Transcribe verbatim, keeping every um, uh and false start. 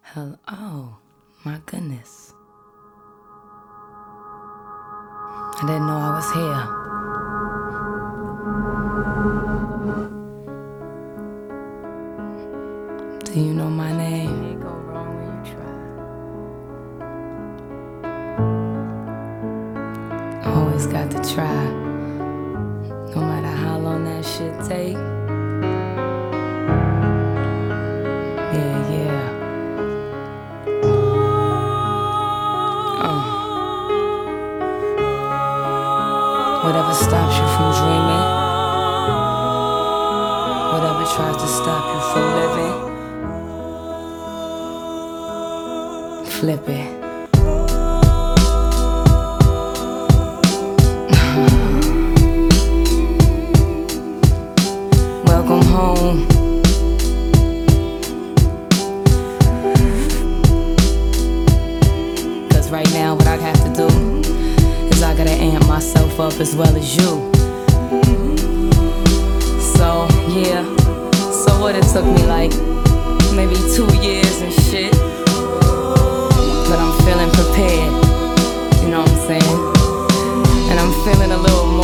Hello. Oh, my goodness. I didn't know I was here. Do you know my name? Can't go wrong when you try. Always got to try. No matter how long that shit take. Yeah, yeah. Oh. Whatever stops you from dreaming, whatever tries to stop you from living, flip it. Welcome home. Cause right now what I have to do is I gotta amp myself up as well as you. So yeah, so what it took me like maybe two years and shit, but I'm feeling prepared, you know what I'm saying? And I'm feeling a little more